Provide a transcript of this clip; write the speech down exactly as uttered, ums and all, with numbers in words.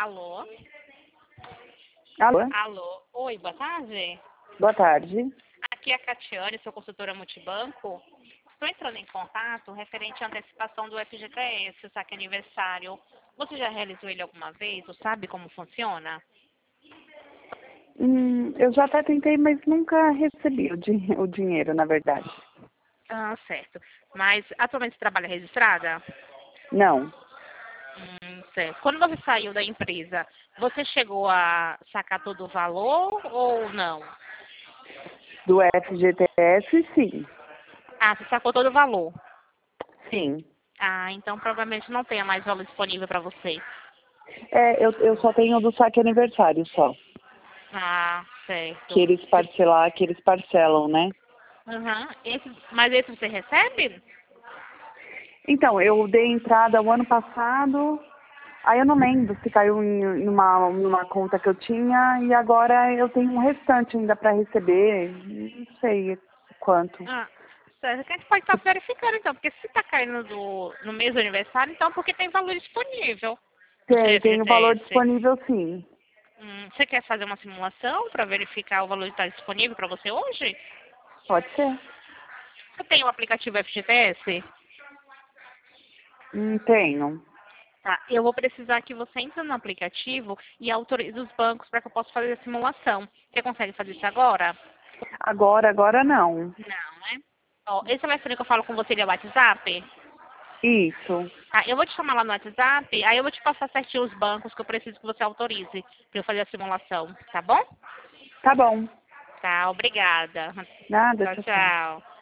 Alô? Alô? Alô? Oi, boa tarde. Boa tarde. Aqui é a Catiane, sou consultora multibanco. Estou entrando em contato referente à antecipação do F G T S, o saque aniversário. Você já realizou ele alguma vez ou sabe como funciona? Hum, eu já até tentei, mas nunca recebi o, din o dinheiro, na verdade. Ah, certo. Mas atualmente você trabalha registrada? Não. Hum, certo. Quando você saiu da empresa, você chegou a sacar todo o valor ou não? Do F G T S, sim. Ah, você sacou todo o valor. Sim. Ah, então provavelmente não tenha mais valor disponível para você. É, eu, eu só tenho do saque aniversário só. Ah, certo. Que eles parcelar, que eles parcelam, né? Uhum. Esse, mas esse você recebe? Então, eu dei entrada o ano passado, aí eu não lembro se caiu em numa, numa conta que eu tinha, e agora eu tenho um restante ainda para receber, não sei quanto. Ah, certo. Que a gente pode estar verificando então, porque se está caindo do, no mês do aniversário, então porque tem valor disponível no seu Tem, tem o valor F G T S. disponível, sim. Hum, você quer fazer uma simulação para verificar o valor que está disponível para você hoje? Pode ser. Você tem o aplicativo F G T S? Hum, tenho. Tá, eu vou precisar que você entre no aplicativo e autorize os bancos para que eu possa fazer a simulação. Você consegue fazer isso agora? Agora, agora não. Não, né? Ó, esse telefone que eu falo com você ele é o WhatsApp? Isso. Tá, eu vou te chamar lá no WhatsApp, aí eu vou te passar certinho os bancos que eu preciso que você autorize para eu fazer a simulação, tá bom? Tá bom. Tá, obrigada. Nada, Tchau, tchau, tchau. tchau.